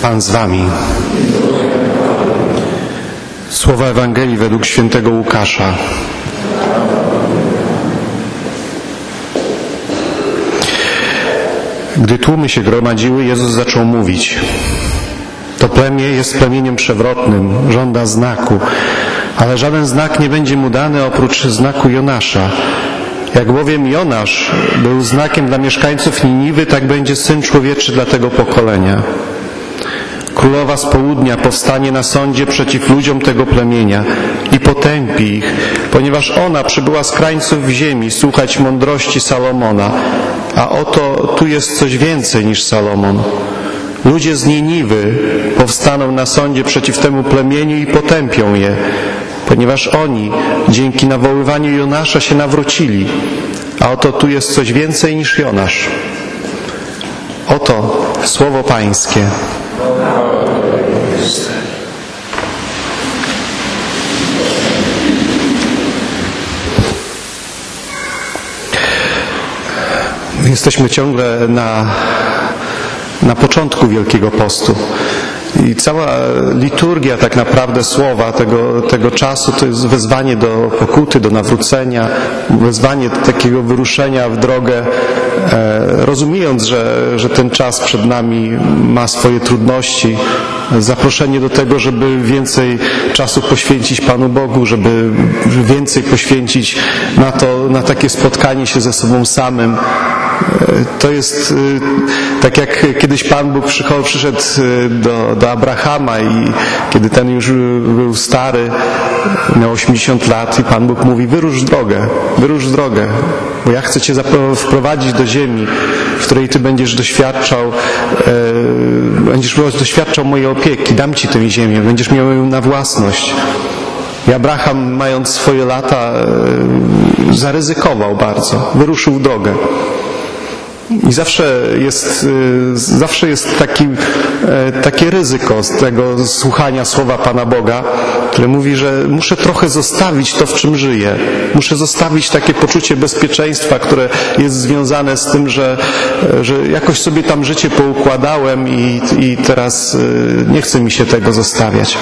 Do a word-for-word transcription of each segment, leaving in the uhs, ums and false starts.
Pan z wami. Słowa Ewangelii według świętego Łukasza. Gdy tłumy się gromadziły, Jezus zaczął mówić: to plemię jest plemieniem przewrotnym, żąda znaku, ale żaden znak nie będzie mu dany oprócz znaku Jonasza. Jak bowiem Jonasz był znakiem dla mieszkańców Niniwy, tak będzie Syn Człowieczy dla tego pokolenia. Królowa z południa powstanie na sądzie przeciw ludziom tego plemienia i potępi ich, ponieważ ona przybyła z krańców ziemi słuchać mądrości Salomona, a oto tu jest coś więcej niż Salomon. Ludzie z Niniwy powstaną na sądzie przeciw temu plemieniu i potępią je, ponieważ oni dzięki nawoływaniu Jonasza się nawrócili, a oto tu jest coś więcej niż Jonasz. Oto słowo Pańskie. Jesteśmy ciągle na, na początku Wielkiego Postu. I cała liturgia tak naprawdę słowa tego, tego czasu to jest wezwanie do pokuty, do nawrócenia, wezwanie do takiego wyruszenia w drogę, e, rozumiejąc, że, że ten czas przed nami ma swoje trudności, zaproszenie do tego, żeby więcej czasu poświęcić Panu Bogu, żeby więcej poświęcić na to, na takie spotkanie się ze sobą samym. To jest tak, jak kiedyś Pan Bóg przyszedł do, do Abrahama i kiedy ten już był stary, miał osiemdziesiąt lat, i Pan Bóg mówi: wyrusz w drogę, wyrusz w drogę, bo ja chcę Cię wprowadzić do ziemi, w której Ty będziesz doświadczał, e, będziesz doświadczał mojej opieki, dam Ci tę ziemię, będziesz miał ją na własność. I Abraham, mając swoje lata, e, zaryzykował bardzo, wyruszył w drogę. I zawsze jest, zawsze jest taki, takie ryzyko z tego słuchania słowa Pana Boga, które mówi, że muszę trochę zostawić to, w czym żyję. Muszę zostawić takie poczucie bezpieczeństwa, które jest związane z tym, że, że jakoś sobie tam życie poukładałem i, i teraz nie chce mi się tego zostawiać.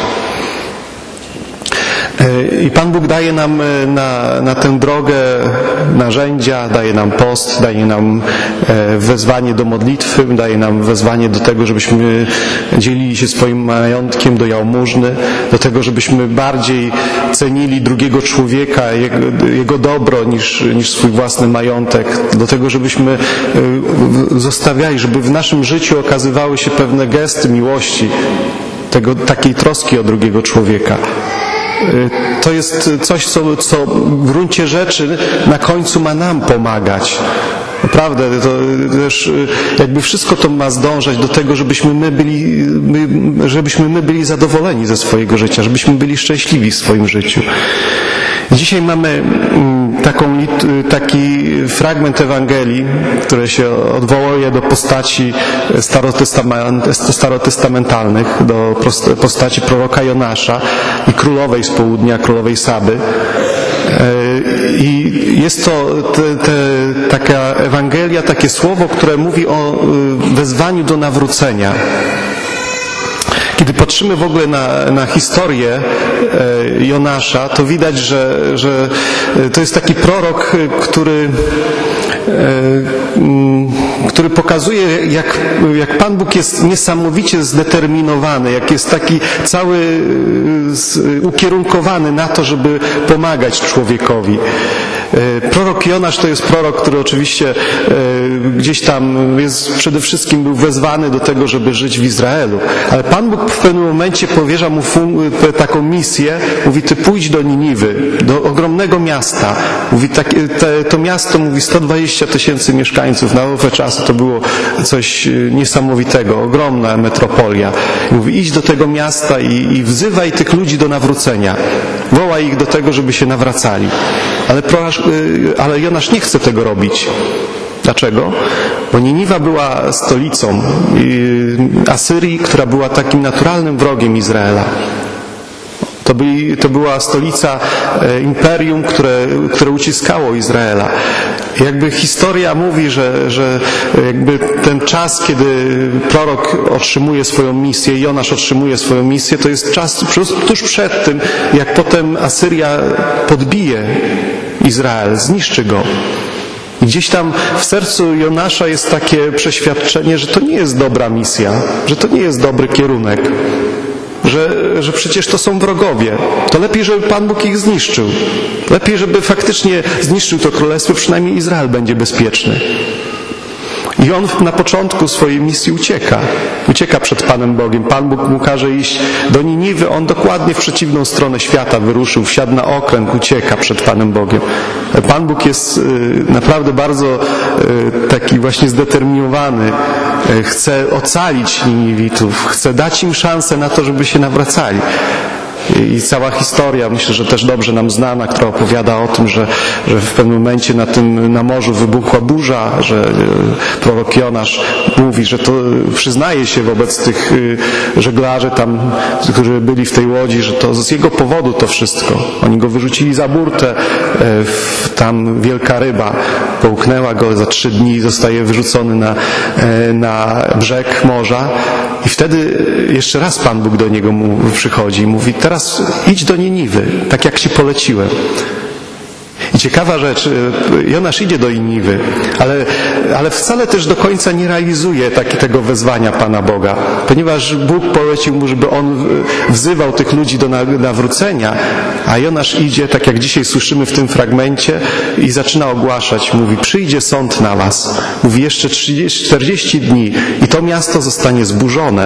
I Pan Bóg daje nam na, na tę drogę narzędzia, daje nam post, daje nam wezwanie do modlitwy, daje nam wezwanie do tego, żebyśmy dzielili się swoim majątkiem, do jałmużny, do tego, żebyśmy bardziej cenili drugiego człowieka, jego, jego dobro niż, niż swój własny majątek, do tego, żebyśmy zostawiali, żeby w naszym życiu okazywały się pewne gesty miłości, tego, takiej troski o drugiego człowieka. To jest coś, co, co w gruncie rzeczy na końcu ma nam pomagać. Naprawdę, to też jakby wszystko to ma zdążać do tego, żebyśmy my byli, my, żebyśmy my byli zadowoleni ze swojego życia, żebyśmy byli szczęśliwi w swoim życiu. Dzisiaj mamy taką, taki fragment Ewangelii, który się odwołuje do postaci starotestamentalnych, do postaci proroka Jonasza i królowej z południa, królowej Saby. I jest to te, te, taka Ewangelia, takie słowo, które mówi o wezwaniu do nawrócenia. Kiedy patrzymy w ogóle na, na historię Jonasza, to widać, że, że to jest taki prorok, który, który pokazuje, jak, jak Pan Bóg jest niesamowicie zdeterminowany, jak jest taki cały ukierunkowany na to, żeby pomagać człowiekowi. Prorok Jonasz to jest prorok, który oczywiście gdzieś tam jest, przede wszystkim był wezwany do tego, żeby żyć w Izraelu. Ale Pan Bóg w pewnym momencie powierza mu taką misję. Mówi: ty pójdź do Niniwy, do ogromnego miasta. Mówi, tak, te, to miasto, mówi, sto dwadzieścia tysięcy mieszkańców. Na owe czasy to było coś niesamowitego, ogromna metropolia. Mówi: idź do tego miasta i, i wzywaj tych ludzi do nawrócenia. Wołaj ich do tego, żeby się nawracali. Ale, ale Jonasz nie chce tego robić. Dlaczego? Bo Niniwa była stolicą Asyrii, która była takim naturalnym wrogiem Izraela. To, byli, to była stolica imperium, które, które uciskało Izraela. Jakby historia mówi, że, że jakby ten czas, kiedy prorok otrzymuje swoją misję, Jonasz otrzymuje swoją misję, to jest czas tuż przed tym, jak potem Asyria podbije Izrael, zniszczy go. I gdzieś tam w sercu Jonasza jest takie przeświadczenie, że to nie jest dobra misja, że to nie jest dobry kierunek. Że, że przecież to są wrogowie. To lepiej, żeby Pan Bóg ich zniszczył. Lepiej, żeby faktycznie zniszczył to królestwo, przynajmniej Izrael będzie bezpieczny. I on na początku swojej misji ucieka. Ucieka przed Panem Bogiem. Pan Bóg mu każe iść do Niniwy. On dokładnie w przeciwną stronę świata wyruszył. Wsiadł na okręt, ucieka przed Panem Bogiem. Pan Bóg jest naprawdę bardzo taki właśnie zdeterminowany. Chce ocalić Niniwitów. Chce dać im szansę na to, żeby się nawracali. I cała historia, myślę, że też dobrze nam znana, która opowiada o tym, że, że w pewnym momencie na tym, na morzu wybuchła burza, że prorok Jonasz mówi, że to przyznaje się wobec tych żeglarzy tam, którzy byli w tej łodzi, że to z jego powodu to wszystko. Oni go wyrzucili za burtę, tam wielka ryba połknęła go, za trzy dni zostaje wyrzucony na, na brzeg morza i wtedy jeszcze raz Pan Bóg do niego mu przychodzi i mówi: teraz idź do Niniwy, tak jak ci poleciłem. I ciekawa rzecz, Jonasz idzie do Niniwy, ale, ale wcale też do końca nie realizuje taki, tego wezwania Pana Boga, ponieważ Bóg polecił mu, żeby on wzywał tych ludzi do nawrócenia, a Jonasz idzie, tak jak dzisiaj słyszymy w tym fragmencie, i zaczyna ogłaszać, mówi: przyjdzie sąd na was. Mówi: jeszcze trzydzieści, czterdzieści dni i to miasto zostanie zburzone.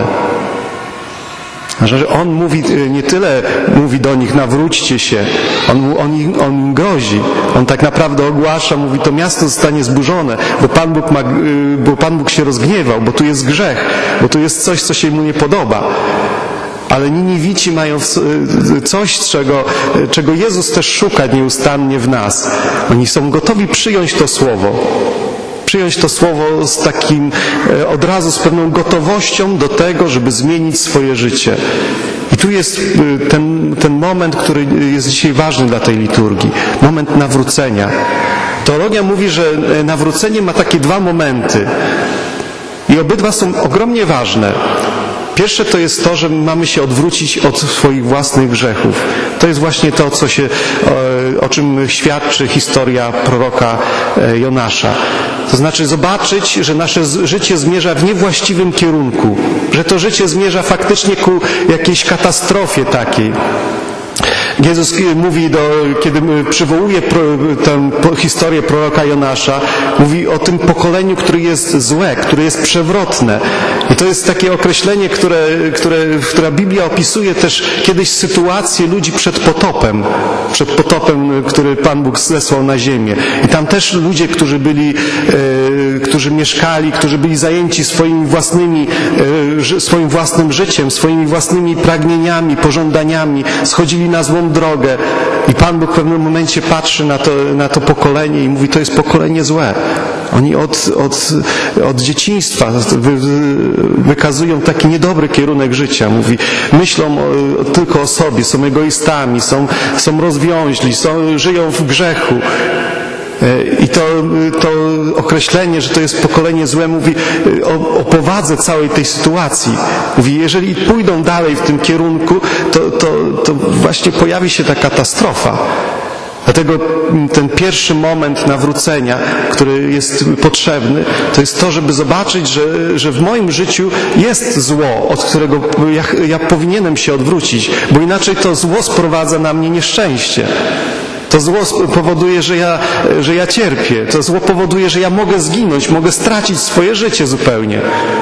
Że on mówi, nie tyle mówi do nich: nawróćcie się, on, on, im, on im grozi, on tak naprawdę ogłasza, mówi: to miasto zostanie zburzone, bo Pan Bóg ma, bo Pan Bóg się rozgniewał, bo tu jest grzech, bo tu jest coś, co się mu nie podoba. Ale Niniwici mają coś, czego, czego Jezus też szuka nieustannie w nas. Oni są gotowi przyjąć to słowo. Przyjąć to słowo z takim, od razu z pewną gotowością do tego, żeby zmienić swoje życie. I tu jest ten, ten moment, który jest dzisiaj ważny dla tej liturgii. Moment nawrócenia. Teologia mówi, że nawrócenie ma takie dwa momenty. I obydwa są ogromnie ważne. Pierwsze to jest to, że mamy się odwrócić od swoich własnych grzechów. To jest właśnie to, co się, o, o czym świadczy historia proroka Jonasza. To znaczy zobaczyć, że nasze życie zmierza w niewłaściwym kierunku, że to życie zmierza faktycznie ku jakiejś katastrofie takiej. Jezus mówi, do, kiedy przywołuje pro, tę historię proroka Jonasza, mówi o tym pokoleniu, które jest złe, które jest przewrotne. I to jest takie określenie, które, które, które Biblia opisuje też kiedyś sytuację ludzi przed potopem, przed potopem, który Pan Bóg zesłał na ziemię. I tam też ludzie, którzy byli, e, którzy mieszkali, którzy byli zajęci swoimi własnymi, e, swoim własnym życiem, swoimi własnymi pragnieniami, pożądaniami, schodzili na złą drogę. I Pan Bóg w pewnym momencie patrzy na to, na to pokolenie i mówi: to jest pokolenie złe. Oni od, od, od dzieciństwa wy, wykazują taki niedobry kierunek życia. Mówi, myślą o, tylko o sobie, są egoistami, są, są rozwiąźli, są, żyją w grzechu. I to, to określenie, że to jest pokolenie złe, mówi o, o powadze całej tej sytuacji. Mówi, jeżeli pójdą dalej w tym kierunku, to, to, to właśnie pojawi się ta katastrofa. Dlatego ten pierwszy moment nawrócenia, który jest potrzebny, to jest to, żeby zobaczyć, że, że w moim życiu jest zło, od którego ja, ja powinienem się odwrócić, bo inaczej to zło sprowadza na mnie nieszczęście. To zło powoduje, że ja, że ja cierpię. To zło powoduje, że ja mogę zginąć, mogę stracić swoje życie zupełnie.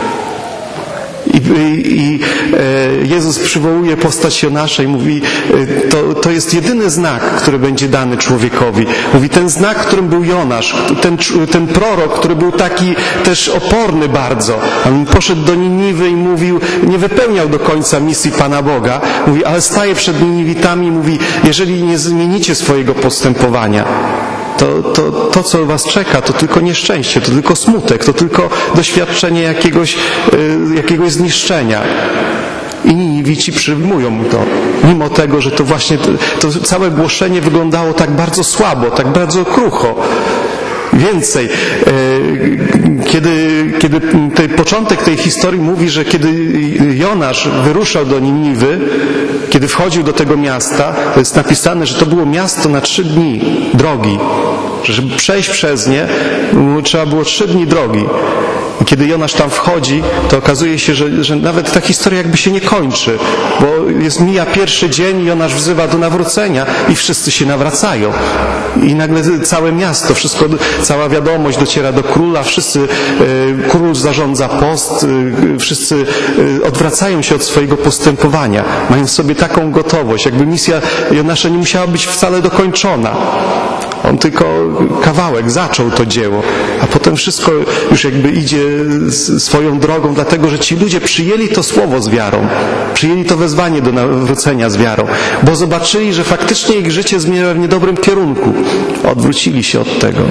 I, i, i Jezus przywołuje postać Jonasza i mówi, to, to jest jedyny znak, który będzie dany człowiekowi. Mówi, ten znak, którym był Jonasz, ten, ten prorok, który był taki też oporny bardzo. On poszedł do Niniwy i mówił, nie wypełniał do końca misji Pana Boga. Mówi, ale staje przed Niniwitami i mówi, jeżeli nie zmienicie swojego postępowania, To, to, to, co was czeka, to tylko nieszczęście, to tylko smutek, to tylko doświadczenie jakiegoś, jakiegoś zniszczenia. I Niniwici przyjmują to. Mimo tego, że to właśnie to, to całe głoszenie wyglądało tak bardzo słabo, tak bardzo krucho. Więcej, kiedy, kiedy ten początek tej historii mówi, że kiedy Jonasz wyruszał do Niniwy, kiedy wchodził do tego miasta, to jest napisane, że to było miasto na trzy dni drogi. Że żeby przejść przez nie, trzeba było trzy dni drogi. I kiedy Jonasz tam wchodzi, to okazuje się, że, że nawet ta historia jakby się nie kończy, bo jest, mija pierwszy dzień i Jonasz wzywa do nawrócenia i wszyscy się nawracają. I nagle całe miasto, wszystko, cała wiadomość dociera do króla, wszyscy, król zarządza post, wszyscy odwracają się od swojego postępowania. Mają w sobie taką gotowość, jakby misja Jonasza nie musiała być wcale dokończona. On tylko kawałek zaczął to dzieło, a potem wszystko już jakby idzie swoją drogą, dlatego że ci ludzie przyjęli to słowo z wiarą, przyjęli to wezwanie do nawrócenia z wiarą, bo zobaczyli, że faktycznie ich życie zmierza w niedobrym kierunku. Odwrócili się od tego.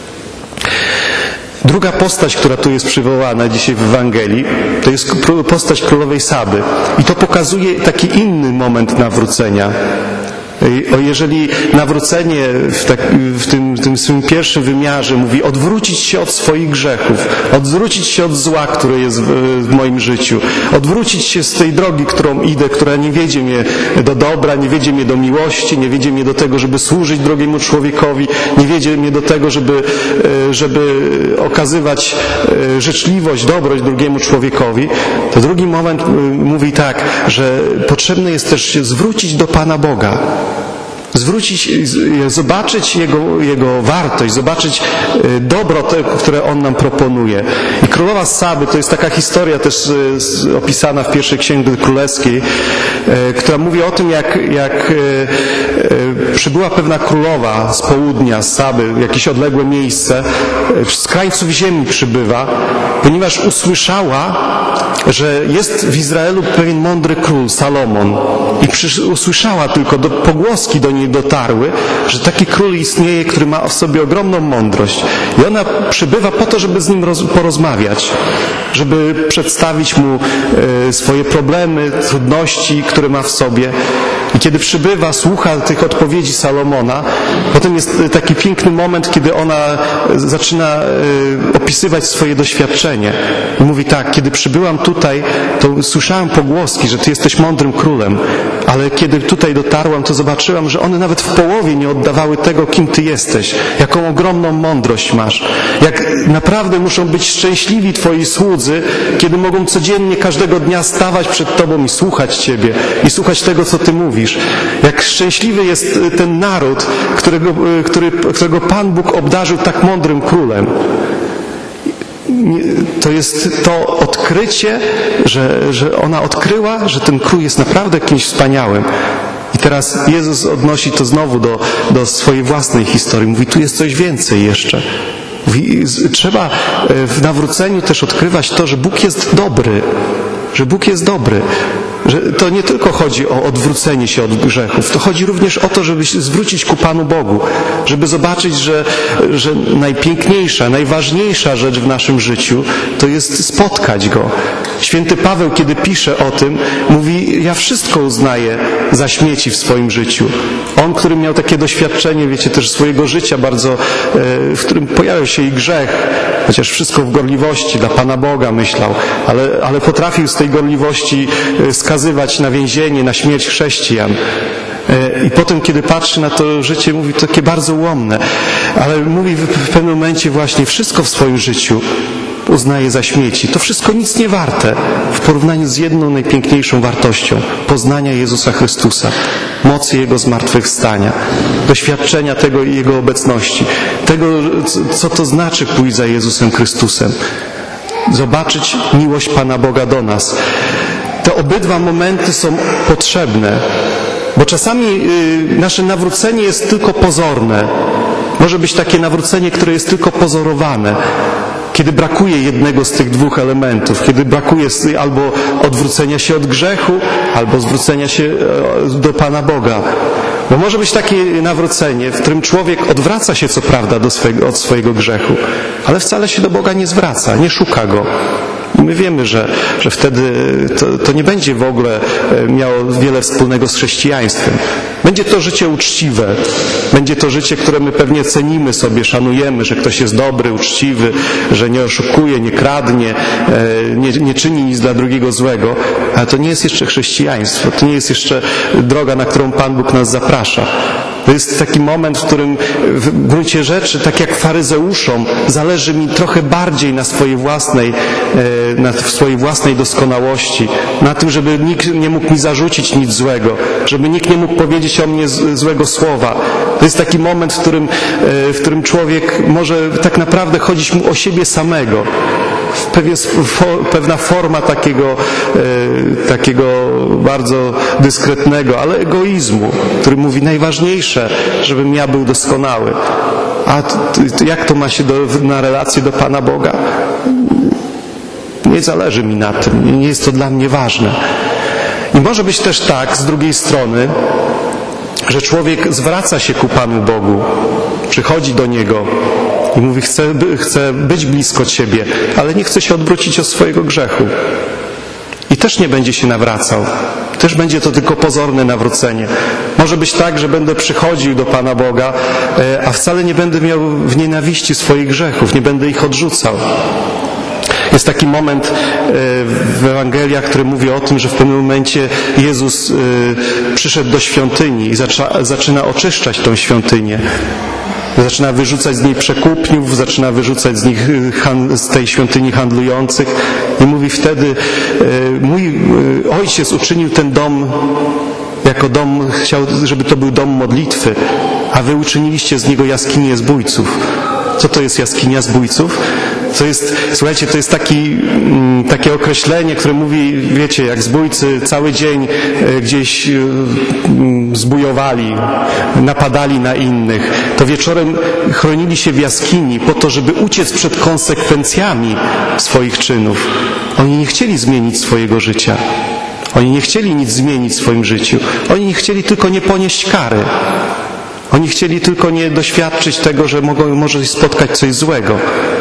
Druga postać, która tu jest przywołana dzisiaj w Ewangelii, to jest postać królowej Saby. I to pokazuje taki inny moment nawrócenia. O, jeżeli nawrócenie w, tak, w, tym, w tym swym pierwszym wymiarze mówi odwrócić się od swoich grzechów, odwrócić się od zła, które jest w, w moim życiu, odwrócić się z tej drogi, którą idę, która nie wiedzie mnie do dobra, nie wiedzie mnie do miłości, nie wiedzie mnie do tego, żeby służyć drugiemu człowiekowi, nie wiedzie mnie do tego, żeby, żeby okazywać życzliwość, dobroć drugiemu człowiekowi, to drugi moment mówi tak, że potrzebne jest też się zwrócić do Pana Boga. Zwrócić, zobaczyć Jego, Jego wartość, zobaczyć dobro, te, które On nam proponuje. I królowa Saby to jest taka historia też opisana w pierwszej księdze królewskiej, która mówi o tym, jak, jak przybyła pewna królowa z południa, z Saby, jakieś odległe miejsce, z krańców ziemi przybywa, ponieważ usłyszała, że jest w Izraelu pewien mądry król, Salomon. I przy, usłyszała tylko, do, pogłoski do niej dotarły, że taki król istnieje, który ma w sobie ogromną mądrość. I ona przybywa po to, żeby z nim roz, porozmawiać, żeby przedstawić mu e, swoje problemy, trudności, które ma w sobie. I kiedy przybywa, słucha tych odpowiedzi Salomona, potem jest taki piękny moment, kiedy ona zaczyna e, opisywać swoje doświadczenie. I mówi tak, kiedy przybyłam tutaj, to słyszałam pogłoski, że ty jesteś mądrym królem, ale kiedy tutaj dotarłam, to zobaczyłam, że one nawet w połowie nie oddawały tego, kim ty jesteś, jaką ogromną mądrość masz, jak naprawdę muszą być szczęśliwi twoi słudzy, kiedy mogą codziennie, każdego dnia stawać przed tobą i słuchać ciebie, i słuchać tego, co ty mówisz. Jak szczęśliwy jest ten naród, którego, który, którego Pan Bóg obdarzył tak mądrym królem. To jest to odkrycie, że, że ona odkryła, że ten król jest naprawdę kimś wspaniałym. I teraz Jezus odnosi to znowu do, do swojej własnej historii. Mówi, tu jest coś więcej jeszcze. Mówi, trzeba w nawróceniu też odkrywać to, że Bóg jest dobry. Że Bóg jest dobry. Że to nie tylko chodzi o odwrócenie się od grzechów, to chodzi również o to, żeby się zwrócić ku Panu Bogu, żeby zobaczyć, że, że najpiękniejsza, najważniejsza rzecz w naszym życiu to jest spotkać Go. Święty Paweł, kiedy pisze o tym, mówi, ja wszystko uznaję za śmieci w swoim życiu. On, który miał takie doświadczenie, wiecie, też swojego życia bardzo, w którym pojawiał się i grzech, chociaż wszystko w gorliwości dla Pana Boga myślał, ale, ale potrafił z tej gorliwości skazywać na więzienie, na śmierć chrześcijan. I potem, kiedy patrzy na to życie, mówi to takie bardzo ułomne, ale mówi w pewnym momencie właśnie wszystko w swoim życiu uznaje za śmieci. To wszystko nic nie warte w porównaniu z jedną najpiękniejszą wartością poznania Jezusa Chrystusa, mocy Jego zmartwychwstania, doświadczenia tego i Jego obecności, tego, co to znaczy pójść za Jezusem Chrystusem, zobaczyć miłość Pana Boga do nas. Te obydwa momenty są potrzebne, bo czasami nasze nawrócenie jest tylko pozorne. Może być takie nawrócenie, które jest tylko pozorowane. Kiedy brakuje jednego z tych dwóch elementów, kiedy brakuje albo odwrócenia się od grzechu, albo zwrócenia się do Pana Boga. Bo może być takie nawrócenie, w którym człowiek odwraca się co prawda do swojego, od swojego grzechu, ale wcale się do Boga nie zwraca, nie szuka Go. I my wiemy, że, że wtedy to, to nie będzie w ogóle miało wiele wspólnego z chrześcijaństwem. Będzie to życie uczciwe. Będzie to życie, które my pewnie cenimy sobie, szanujemy, że ktoś jest dobry, uczciwy, że nie oszukuje, nie kradnie, nie, nie czyni nic dla drugiego złego. Ale to nie jest jeszcze chrześcijaństwo. To nie jest jeszcze droga, na którą Pan Bóg nas zaprasza. To jest taki moment, w którym w gruncie rzeczy, tak jak faryzeuszom, zależy mi trochę bardziej na swojej własnej, na swojej własnej doskonałości, na tym, żeby nikt nie mógł mi zarzucić nic złego, żeby nikt nie mógł powiedzieć o mnie złego słowa. To jest taki moment, w którym, w którym człowiek może tak naprawdę chodzić mu o siebie samego. Pewna forma takiego, takiego bardzo dyskretnego, ale egoizmu, który mówi najważniejsze, żebym ja był doskonały. A jak to ma się do, na relację do Pana Boga? Nie zależy mi na tym, nie jest to dla mnie ważne. I może być też tak, z drugiej strony, że człowiek zwraca się ku Panu Bogu, przychodzi do Niego i mówi, chcę, chcę być blisko Ciebie, ale nie chce się odwrócić od swojego grzechu. I też nie będzie się nawracał. Też będzie to tylko pozorne nawrócenie. Może być tak, że będę przychodził do Pana Boga, a wcale nie będę miał w nienawiści swoich grzechów, nie będę ich odrzucał. Jest taki moment w Ewangeliach, który mówi o tym, że w pewnym momencie Jezus przyszedł do świątyni i zaczyna, zaczyna oczyszczać tą świątynię. Zaczyna wyrzucać z niej przekupniów, zaczyna wyrzucać z nich z tej świątyni handlujących i mówi wtedy, mój ojciec uczynił ten dom jako dom, chciał, żeby to był dom modlitwy, a wy uczyniliście z niego jaskinię zbójców. Co to jest jaskinia zbójców? To jest, słuchajcie, to jest taki, takie określenie, które mówi, wiecie, jak zbójcy cały dzień gdzieś zbójowali, napadali na innych, to wieczorem chronili się w jaskini po to, żeby uciec przed konsekwencjami swoich czynów. Oni nie chcieli zmienić swojego życia. Oni nie chcieli nic zmienić w swoim życiu. Oni nie chcieli tylko nie ponieść kary. Oni chcieli tylko nie doświadczyć tego, że mogą, może spotkać coś złego.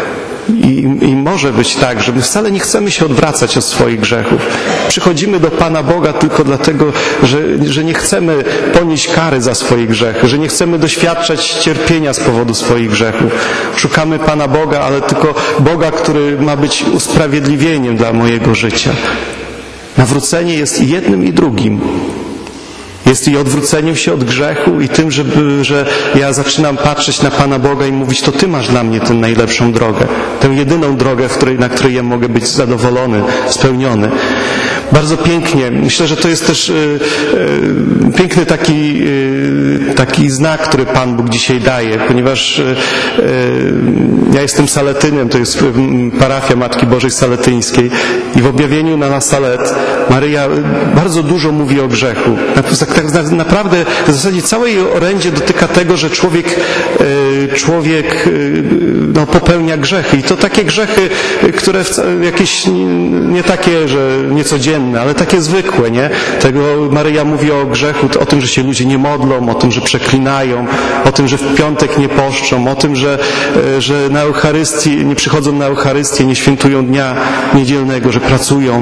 I, I może być tak, że my wcale nie chcemy się odwracać od swoich grzechów. Przychodzimy do Pana Boga tylko dlatego, że, że nie chcemy ponieść kary za swoje grzechy, że nie chcemy doświadczać cierpienia z powodu swoich grzechów. Szukamy Pana Boga, ale tylko Boga, który ma być usprawiedliwieniem dla mojego życia. Nawrócenie jest i jednym, i drugim. Jest i odwróceniem się od grzechu i tym, żeby, że ja zaczynam patrzeć na Pana Boga i mówić, to Ty masz dla mnie tę najlepszą drogę, tę jedyną drogę, w której, na której ja mogę być zadowolony, spełniony. Bardzo pięknie. Myślę, że to jest też y, y, piękny taki, y, taki znak, który Pan Bóg dzisiaj daje, ponieważ y, y, ja jestem Saletynem, to jest parafia Matki Bożej Saletyńskiej i w objawieniu na Nasalet Maryja bardzo dużo mówi o grzechu. Tak naprawdę w zasadzie całe jej orędzie dotyka tego, że człowiek, y, człowiek y, no, popełnia grzechy i to takie grzechy, które jakieś nie takie, że niecodzienne, ale takie zwykłe, nie? Tego Maryja mówi o grzechu, o tym, że się ludzie nie modlą, o tym, że przeklinają, o tym, że w piątek nie poszczą, o tym, że, że na Eucharystii, nie przychodzą na Eucharystię, nie świętują dnia niedzielnego, że pracują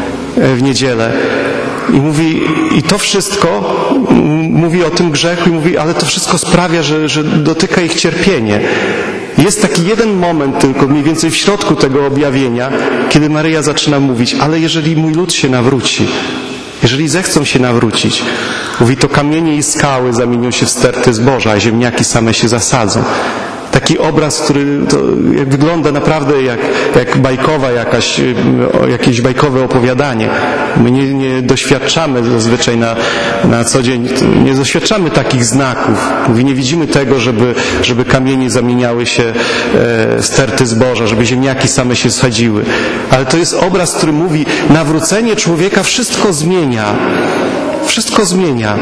w niedzielę. I mówi, i to wszystko mówi o tym grzechu i mówi, ale to wszystko sprawia, że, że dotyka ich cierpienie. Jest taki jeden moment tylko, mniej więcej w środku tego objawienia, kiedy Maryja zaczyna mówić, ale jeżeli mój lud się nawróci, jeżeli zechcą się nawrócić, mówi, to kamienie i skały zamienią się w sterty zboża, a ziemniaki same się zasadzą. Taki obraz, który to jak wygląda naprawdę jak, jak bajkowa jakaś, jakieś bajkowe opowiadanie. My nie, nie doświadczamy zazwyczaj na, na co dzień, nie doświadczamy takich znaków. Mówi, nie widzimy tego, żeby, żeby kamienie zamieniały się w sterty zboża, żeby ziemniaki same się sadziły. Ale to jest obraz, który mówi, nawrócenie człowieka wszystko zmienia. Wszystko zmienia.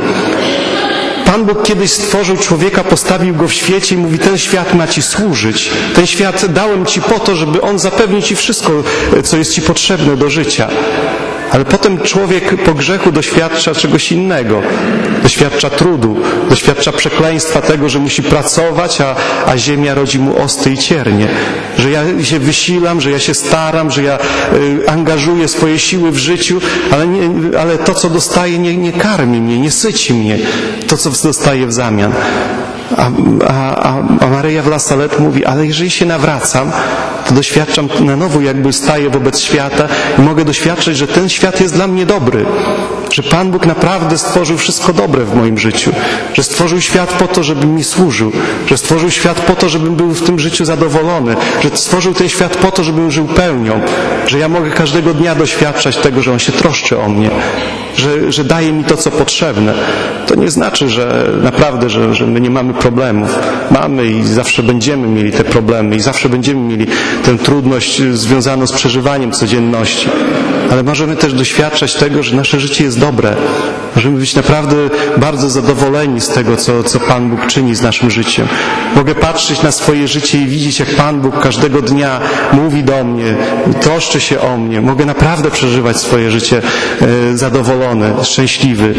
Pan Bóg kiedyś stworzył człowieka, postawił go w świecie i mówi, ten świat ma Ci służyć. Ten świat dałem Ci po to, żeby on zapewnił Ci wszystko, co jest Ci potrzebne do życia. Ale potem człowiek po grzechu doświadcza czegoś innego. Doświadcza trudu, doświadcza przekleństwa tego, że musi pracować, a, a ziemia rodzi mu osty i ciernie. Że ja się wysilam, że ja się staram, że ja y, angażuję swoje siły w życiu, ale, nie, ale to, co dostaję, nie, nie karmi mnie, nie syci mnie. To, co dostaję w zamian. A, a, a Maryja w La Salette mówi, ale jeżeli się nawracam, to doświadczam na nowo, jakby staję wobec świata i mogę doświadczyć, że ten świat jest dla mnie dobry. Że Pan Bóg naprawdę stworzył wszystko dobre w moim życiu. Że stworzył świat po to, żebym mi służył. Że stworzył świat po to, żebym był w tym życiu zadowolony. Że stworzył ten świat po to, żebym żył pełnią. Że ja mogę każdego dnia doświadczać tego, że On się troszczy o mnie. Że, że daje mi to, co potrzebne. To nie znaczy, że naprawdę, że, że my nie mamy problemów. Mamy i zawsze będziemy mieli te problemy i zawsze będziemy mieli tę trudność związaną z przeżywaniem codzienności. Ale możemy też doświadczać tego, że nasze życie jest dobre. Możemy być naprawdę bardzo zadowoleni z tego, co, co Pan Bóg czyni z naszym życiem. Mogę patrzeć na swoje życie i widzieć, jak Pan Bóg każdego dnia mówi do mnie, troszczy się o mnie. Mogę naprawdę przeżywać swoje życie e, zadowolone, szczęśliwy.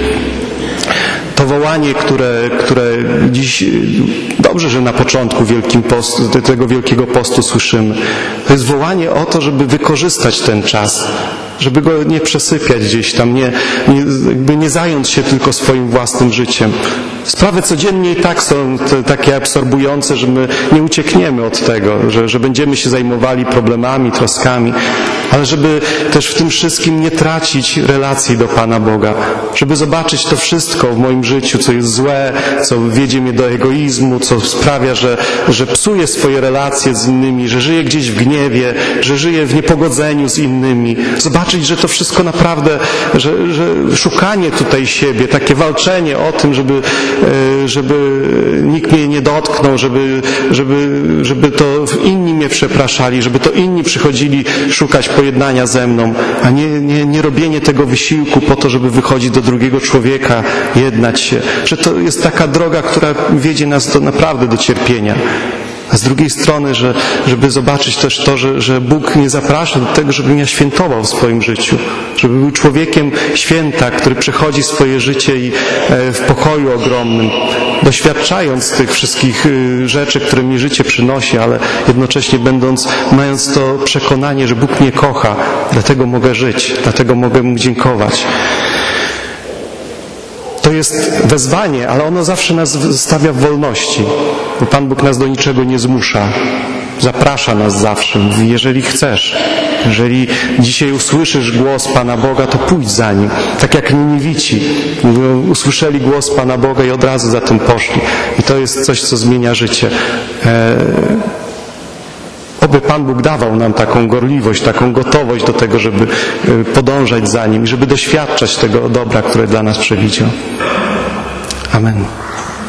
To wołanie, które, które dziś dobrze, że na początku Wielkim Postu, tego Wielkiego Postu słyszymy. To jest wołanie o to, żeby wykorzystać ten czas, żeby go nie przesypiać gdzieś tam, nie, nie, jakby nie zająć się tylko swoim własnym życiem. Sprawy codziennie i tak są te, takie absorbujące, że my nie uciekniemy od tego, że, że będziemy się zajmowali problemami, troskami, ale żeby też w tym wszystkim nie tracić relacji do Pana Boga, żeby zobaczyć to wszystko w moim życiu, co jest złe, co wiedzie mnie do egoizmu, co sprawia, że, że psuję swoje relacje z innymi, że żyję gdzieś w gniewie, że żyję w niepogodzeniu z innymi. Zobaczyć, że to wszystko naprawdę, że, że szukanie tutaj siebie, takie walczenie o tym, żeby, żeby nikt mnie nie dotknął, żeby, żeby, żeby to inni mnie przepraszali, żeby to inni przychodzili szukać pojednania ze mną, a nie, nie, nie robienie tego wysiłku po to, żeby wychodzić do drugiego człowieka, jednać się. Że to jest taka droga, która wiedzie nas do, naprawdę do cierpienia. A z drugiej strony, że, żeby zobaczyć też to, że, że Bóg nie zaprasza do tego, żebym ja świętował w swoim życiu. Żeby był człowiekiem święta, który przechodzi swoje życie i e, w pokoju ogromnym, doświadczając tych wszystkich y, rzeczy, które mi życie przynosi, ale jednocześnie będąc, mając to przekonanie, że Bóg mnie kocha, dlatego mogę żyć, dlatego mogę Mu dziękować. To jest wezwanie, ale ono zawsze nas stawia w wolności. Bo Pan Bóg nas do niczego nie zmusza. Zaprasza nas zawsze. Mówi, jeżeli chcesz, jeżeli dzisiaj usłyszysz głos Pana Boga, to pójdź za Nim. Tak jak Niniwici. Usłyszeli głos Pana Boga i od razu za tym poszli. I to jest coś, co zmienia życie. E Oby Pan Bóg dawał nam taką gorliwość, taką gotowość do tego, żeby podążać za Nim i żeby doświadczać tego dobra, które dla nas przewidział. Amen.